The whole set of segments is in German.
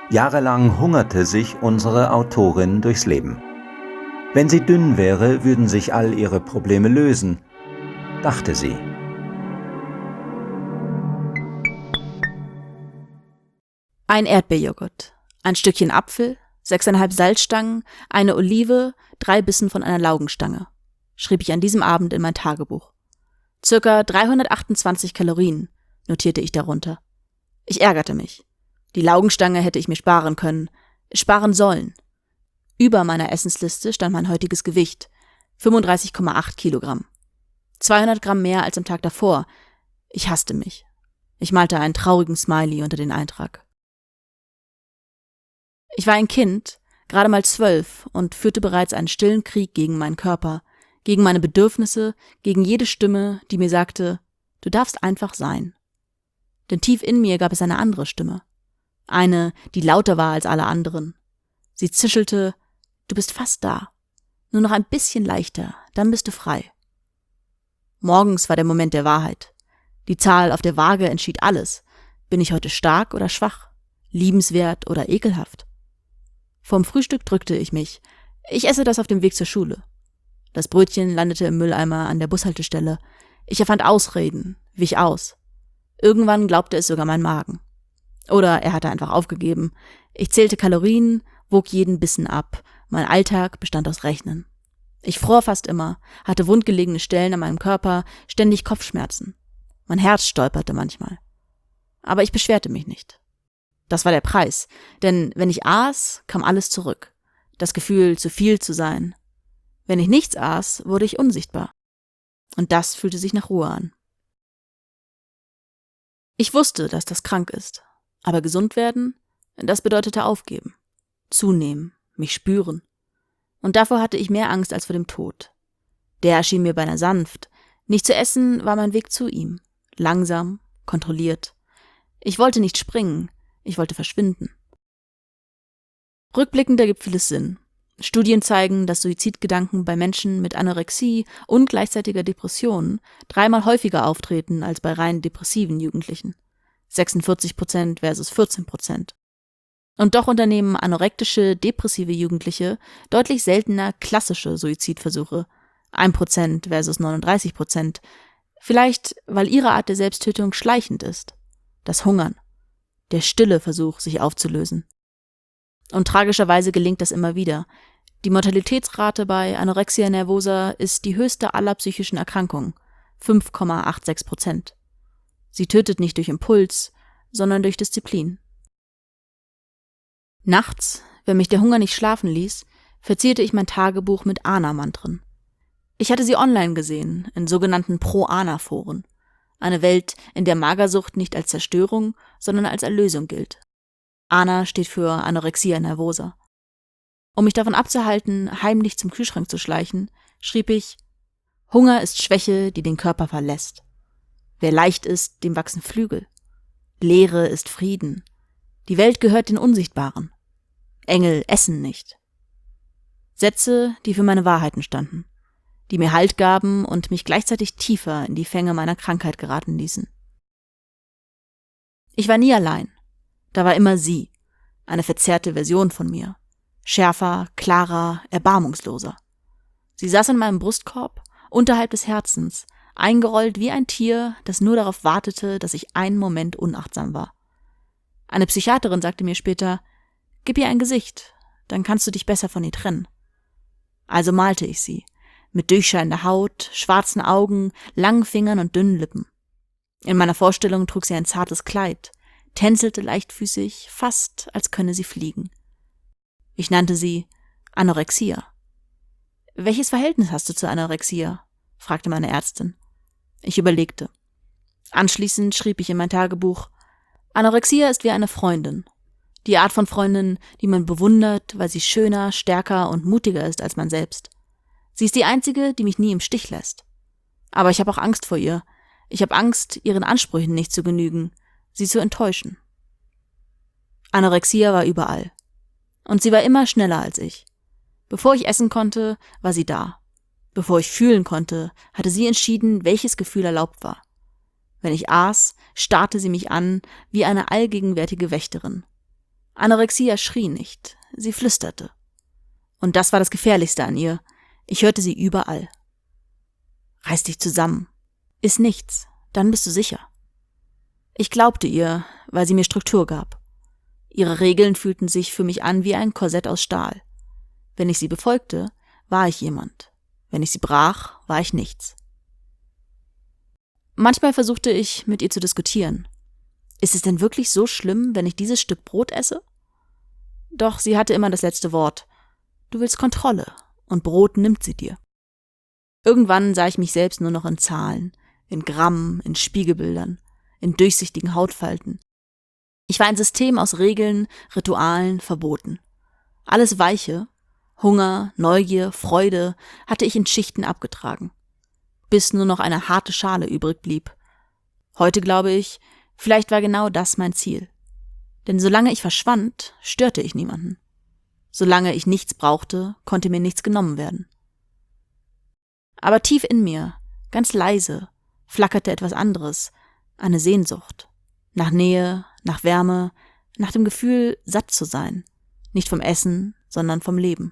Jahrelang hungerte sich unsere Autorin durchs Leben. Wenn sie dünn wäre, würden sich all ihre Probleme lösen, dachte sie. Ein Erdbeerjoghurt, ein Stückchen Apfel, 6,5 Salzstangen, eine Olive, 3 Bissen von einer Laugenstange, schrieb ich an diesem Abend in mein Tagebuch. Circa 328 Kalorien, notierte ich darunter. Ich ärgerte mich. Die Laugenstange hätte ich mir sparen können, sparen sollen. Über meiner Essensliste stand mein heutiges Gewicht, 35,8 Kilogramm. 200 Gramm mehr als am Tag davor. Ich hasste mich. Ich malte einen traurigen Smiley unter den Eintrag. Ich war ein Kind, gerade mal 12 und führte bereits einen stillen Krieg gegen meinen Körper, gegen meine Bedürfnisse, gegen jede Stimme, die mir sagte, du darfst einfach sein. Denn tief in mir gab es eine andere Stimme. Eine, die lauter war als alle anderen. Sie zischelte, du bist fast da. Nur noch ein bisschen leichter, dann bist du frei. Morgens war der Moment der Wahrheit. Die Zahl auf der Waage entschied alles. Bin ich heute stark oder schwach? Liebenswert oder ekelhaft? Vorm Frühstück drückte ich mich. Ich esse das auf dem Weg zur Schule. Das Brötchen landete im Mülleimer an der Bushaltestelle. Ich erfand Ausreden, wich aus. Irgendwann glaubte es sogar mein Magen. Oder er hatte einfach aufgegeben. Ich zählte Kalorien, wog jeden Bissen ab. Mein Alltag bestand aus Rechnen. Ich fror fast immer, hatte wundgelegene Stellen an meinem Körper, ständig Kopfschmerzen. Mein Herz stolperte manchmal. Aber ich beschwerte mich nicht. Das war der Preis, denn wenn ich aß, kam alles zurück. Das Gefühl, zu viel zu sein. Wenn ich nichts aß, wurde ich unsichtbar. Und das fühlte sich nach Ruhe an. Ich wusste, dass das krank ist. Aber gesund werden, das bedeutete aufgeben. Zunehmen, mich spüren. Und davor hatte ich mehr Angst als vor dem Tod. Der erschien mir beinahe sanft. Nicht zu essen war mein Weg zu ihm. Langsam, kontrolliert. Ich wollte nicht springen, ich wollte verschwinden. Rückblickend ergibt vieles Sinn. Studien zeigen, dass Suizidgedanken bei Menschen mit Anorexie und gleichzeitiger Depression 3-mal häufiger auftreten als bei rein depressiven Jugendlichen. 46% versus 14%. Und doch unternehmen anorektische, depressive Jugendliche deutlich seltener klassische Suizidversuche, 1% versus 39%, vielleicht weil ihre Art der Selbsttötung schleichend ist, das Hungern, der stille Versuch, sich aufzulösen. Und tragischerweise gelingt das immer wieder. Die Mortalitätsrate bei Anorexia nervosa ist die höchste aller psychischen Erkrankungen, 5,86%. Sie tötet nicht durch Impuls, sondern durch Disziplin. Nachts, wenn mich der Hunger nicht schlafen ließ, verzierte ich mein Tagebuch mit Ana-Mantren. Ich hatte sie online gesehen, in sogenannten Pro-Ana-Foren. Eine Welt, in der Magersucht nicht als Zerstörung, sondern als Erlösung gilt. Ana steht für Anorexia nervosa. Um mich davon abzuhalten, heimlich zum Kühlschrank zu schleichen, schrieb ich, Hunger ist Schwäche, die den Körper verlässt. Wer leicht ist, dem wachsen Flügel. Leere ist Frieden. Die Welt gehört den Unsichtbaren. Engel essen nicht. Sätze, die für meine Wahrheiten standen, die mir Halt gaben und mich gleichzeitig tiefer in die Fänge meiner Krankheit geraten ließen. Ich war nie allein. Da war immer sie, eine verzerrte Version von mir. Schärfer, klarer, erbarmungsloser. Sie saß in meinem Brustkorb, unterhalb des Herzens, eingerollt wie ein Tier, das nur darauf wartete, dass ich einen Moment unachtsam war. Eine Psychiaterin sagte mir später, gib ihr ein Gesicht, dann kannst du dich besser von ihr trennen. Also malte ich sie, mit durchscheinender Haut, schwarzen Augen, langen Fingern und dünnen Lippen. In meiner Vorstellung trug sie ein zartes Kleid, tänzelte leichtfüßig, fast als könne sie fliegen. Ich nannte sie Anorexia. Welches Verhältnis hast du zu Anorexia? Fragte meine Ärztin. Ich überlegte. Anschließend schrieb ich in mein Tagebuch, Anorexia ist wie eine Freundin. Die Art von Freundin, die man bewundert, weil sie schöner, stärker und mutiger ist als man selbst. Sie ist die einzige, die mich nie im Stich lässt. Aber ich habe auch Angst vor ihr. Ich habe Angst, ihren Ansprüchen nicht zu genügen, sie zu enttäuschen. Anorexia war überall. Und sie war immer schneller als ich. Bevor ich essen konnte, war sie da. Bevor ich fühlen konnte, hatte sie entschieden, welches Gefühl erlaubt war. Wenn ich aß, starrte sie mich an wie eine allgegenwärtige Wächterin. Anorexia schrie nicht, sie flüsterte. Und das war das Gefährlichste an ihr. Ich hörte sie überall. Reiß dich zusammen. Iss nichts, dann bist du sicher. Ich glaubte ihr, weil sie mir Struktur gab. Ihre Regeln fühlten sich für mich an wie ein Korsett aus Stahl. Wenn ich sie befolgte, war ich jemand. Wenn ich sie brach, war ich nichts. Manchmal versuchte ich, mit ihr zu diskutieren. Ist es denn wirklich so schlimm, wenn ich dieses Stück Brot esse? Doch sie hatte immer das letzte Wort. Du willst Kontrolle, und Brot nimmt sie dir. Irgendwann sah ich mich selbst nur noch in Zahlen, in Gramm, in Spiegelbildern, in durchsichtigen Hautfalten. Ich war ein System aus Regeln, Ritualen, Verboten. Alles Weiche, Hunger, Neugier, Freude hatte ich in Schichten abgetragen, bis nur noch eine harte Schale übrig blieb. Heute glaube ich, vielleicht war genau das mein Ziel. Denn solange ich verschwand, störte ich niemanden. Solange ich nichts brauchte, konnte mir nichts genommen werden. Aber tief in mir, ganz leise, flackerte etwas anderes, eine Sehnsucht. Nach Nähe, nach Wärme, nach dem Gefühl, satt zu sein. Nicht vom Essen, sondern vom Leben.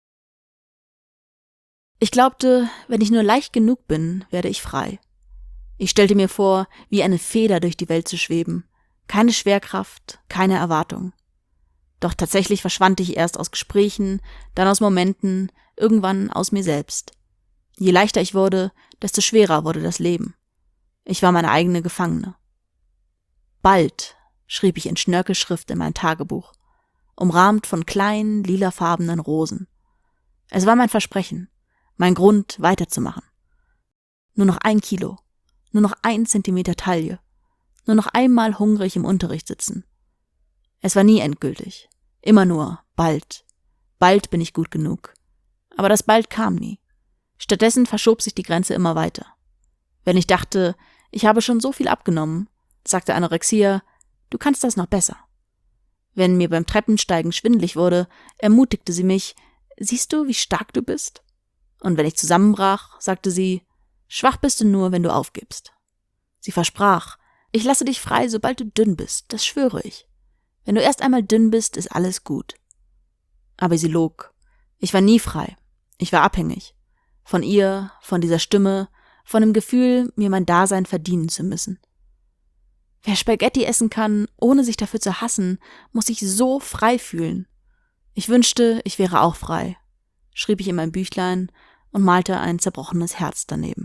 Ich glaubte, wenn ich nur leicht genug bin, werde ich frei. Ich stellte mir vor, wie eine Feder durch die Welt zu schweben. Keine Schwerkraft, keine Erwartung. Doch tatsächlich verschwand ich erst aus Gesprächen, dann aus Momenten, irgendwann aus mir selbst. Je leichter ich wurde, desto schwerer wurde das Leben. Ich war meine eigene Gefangene. Bald, schrieb ich in Schnörkelschrift in mein Tagebuch, umrahmt von kleinen, lilafarbenen Rosen. Es war mein Versprechen, mein Grund, weiterzumachen. Nur noch 1 Kilo, nur noch 1 Zentimeter Taille, nur noch einmal hungrig im Unterricht sitzen. Es war nie endgültig, immer nur bald. Bald bin ich gut genug. Aber das bald kam nie. Stattdessen verschob sich die Grenze immer weiter. Wenn ich dachte, ich habe schon so viel abgenommen, sagte Anorexia, du kannst das noch besser. Wenn mir beim Treppensteigen schwindelig wurde, ermutigte sie mich, siehst du, wie stark du bist? Und wenn ich zusammenbrach, sagte sie, schwach bist du nur, wenn du aufgibst. Sie versprach, ich lasse dich frei, sobald du dünn bist, das schwöre ich. Wenn du erst einmal dünn bist, ist alles gut. Aber sie log. Ich war nie frei. Ich war abhängig. Von ihr, von dieser Stimme, von dem Gefühl, mir mein Dasein verdienen zu müssen. Wer Spaghetti essen kann, ohne sich dafür zu hassen, muss sich so frei fühlen. Ich wünschte, ich wäre auch frei, schrieb ich in mein Büchlein und malte ein zerbrochenes Herz daneben.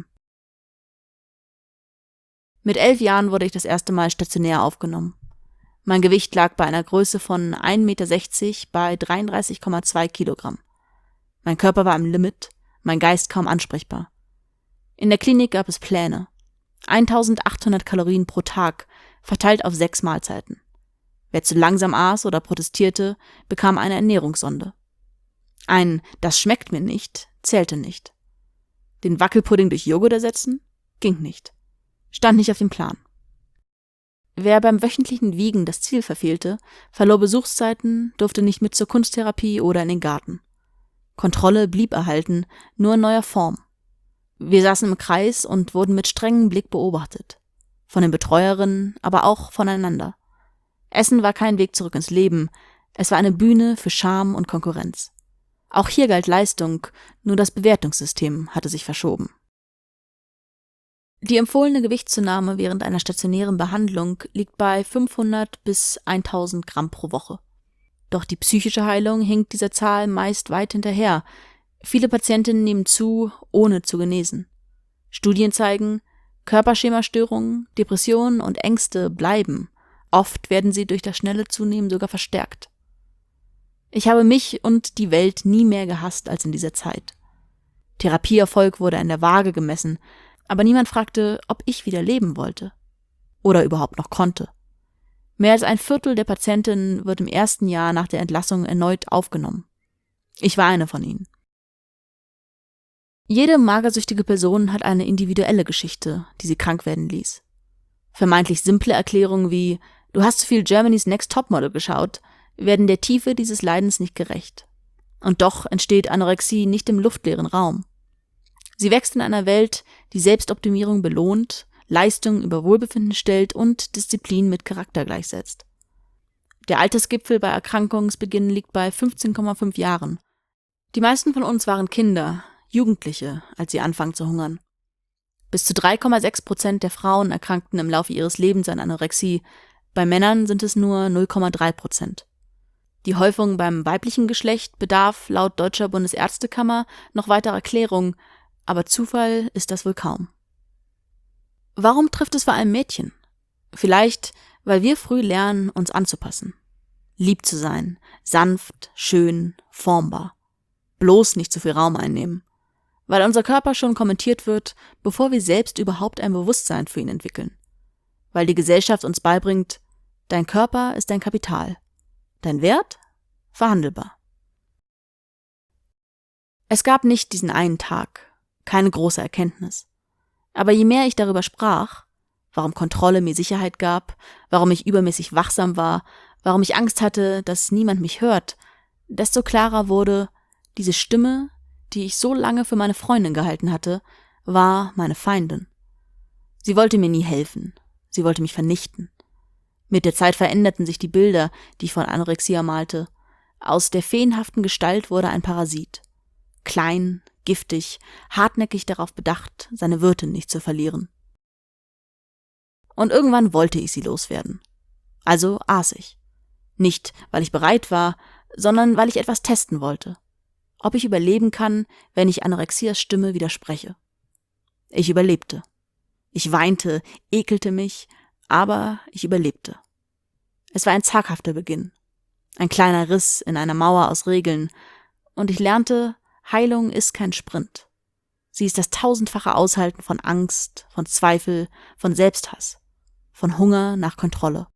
Mit 11 Jahren wurde ich das erste Mal stationär aufgenommen. Mein Gewicht lag bei einer Größe von 1,60 Meter bei 33,2 Kilogramm. Mein Körper war am Limit, mein Geist kaum ansprechbar. In der Klinik gab es Pläne. 1800 Kalorien pro Tag, verteilt auf 6 Mahlzeiten. Wer zu langsam aß oder protestierte, bekam eine Ernährungssonde. Ein „Das schmeckt mir nicht" zählte nicht. Den Wackelpudding durch Joghurt ersetzen? Ging nicht. Stand nicht auf dem Plan. Wer beim wöchentlichen Wiegen das Ziel verfehlte, verlor Besuchszeiten, durfte nicht mit zur Kunsttherapie oder in den Garten. Kontrolle blieb erhalten, nur in neuer Form. Wir saßen im Kreis und wurden mit strengem Blick beobachtet. Von den Betreuerinnen, aber auch voneinander. Essen war kein Weg zurück ins Leben, es war eine Bühne für Scham und Konkurrenz. Auch hier galt Leistung, nur das Bewertungssystem hatte sich verschoben. Die empfohlene Gewichtszunahme während einer stationären Behandlung liegt bei 500 bis 1000 Gramm pro Woche. Doch die psychische Heilung hinkt dieser Zahl meist weit hinterher. Viele Patientinnen nehmen zu, ohne zu genesen. Studien zeigen, Körperschemastörungen, Depressionen und Ängste bleiben. Oft werden sie durch das schnelle Zunehmen sogar verstärkt. Ich habe mich und die Welt nie mehr gehasst als in dieser Zeit. Therapieerfolg wurde an der Waage gemessen, aber niemand fragte, ob ich wieder leben wollte. Oder überhaupt noch konnte. Mehr als 1/4 der Patientinnen wird im ersten Jahr nach der Entlassung erneut aufgenommen. Ich war eine von ihnen. Jede magersüchtige Person hat eine individuelle Geschichte, die sie krank werden ließ. Vermeintlich simple Erklärungen wie „Du hast zu viel Germany's Next Topmodel geschaut" werden der Tiefe dieses Leidens nicht gerecht. Und doch entsteht Anorexie nicht im luftleeren Raum. Sie wächst in einer Welt, die Selbstoptimierung belohnt, Leistung über Wohlbefinden stellt und Disziplin mit Charakter gleichsetzt. Der Altersgipfel bei Erkrankungsbeginn liegt bei 15,5 Jahren. Die meisten von uns waren Kinder, Jugendliche, als sie anfangen zu hungern. Bis zu 3,6% der Frauen erkrankten im Laufe ihres Lebens an Anorexie, bei Männern sind es nur 0,3%. Die Häufung beim weiblichen Geschlecht bedarf laut Deutscher Bundesärztekammer noch weiterer Klärung, aber Zufall ist das wohl kaum. Warum trifft es vor allem Mädchen? Vielleicht, weil wir früh lernen, uns anzupassen. Lieb zu sein, sanft, schön, formbar. Bloß nicht zu viel Raum einnehmen. Weil unser Körper schon kommentiert wird, bevor wir selbst überhaupt ein Bewusstsein für ihn entwickeln. Weil die Gesellschaft uns beibringt, dein Körper ist dein Kapital. Dein Wert? Verhandelbar. Es gab nicht diesen einen Tag, keine große Erkenntnis. Aber je mehr ich darüber sprach, warum Kontrolle mir Sicherheit gab, warum ich übermäßig wachsam war, warum ich Angst hatte, dass niemand mich hört, desto klarer wurde, diese Stimme, die ich so lange für meine Freundin gehalten hatte, war meine Feindin. Sie wollte mir nie helfen, sie wollte mich vernichten. Mit der Zeit veränderten sich die Bilder, die ich von Anorexia malte. Aus der feenhaften Gestalt wurde ein Parasit. Klein, giftig, hartnäckig darauf bedacht, seine Wirtin nicht zu verlieren. Und irgendwann wollte ich sie loswerden. Also aß ich. Nicht, weil ich bereit war, sondern weil ich etwas testen wollte. Ob ich überleben kann, wenn ich Anorexias Stimme widerspreche. Ich überlebte. Ich weinte, ekelte mich, aber ich überlebte. Es war ein zaghafter Beginn. Ein kleiner Riss in einer Mauer aus Regeln. Und ich lernte, Heilung ist kein Sprint. Sie ist das tausendfache Aushalten von Angst, von Zweifel, von Selbsthass, von Hunger nach Kontrolle.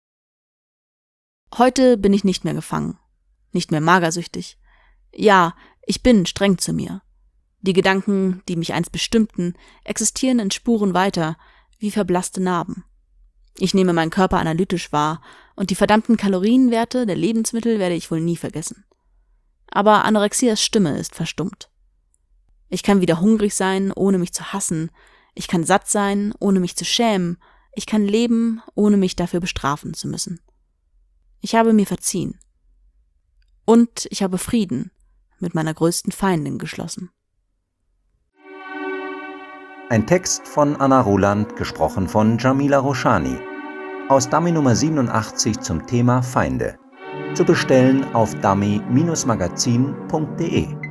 Heute bin ich nicht mehr gefangen, nicht mehr magersüchtig. Ja, ich bin streng zu mir. Die Gedanken, die mich einst bestimmten, existieren in Spuren weiter, wie verblasste Narben. Ich nehme meinen Körper analytisch wahr und die verdammten Kalorienwerte der Lebensmittel werde ich wohl nie vergessen. Aber Anorexias Stimme ist verstummt. Ich kann wieder hungrig sein, ohne mich zu hassen. Ich kann satt sein, ohne mich zu schämen. Ich kann leben, ohne mich dafür bestrafen zu müssen. Ich habe mir verziehen. Und ich habe Frieden mit meiner größten Feindin geschlossen. Ein Text von Anna Ruland, gesprochen von Jamila Roshani. Aus Dummy Nummer 87 zum Thema Feinde. Zu bestellen auf dummy-magazin.de.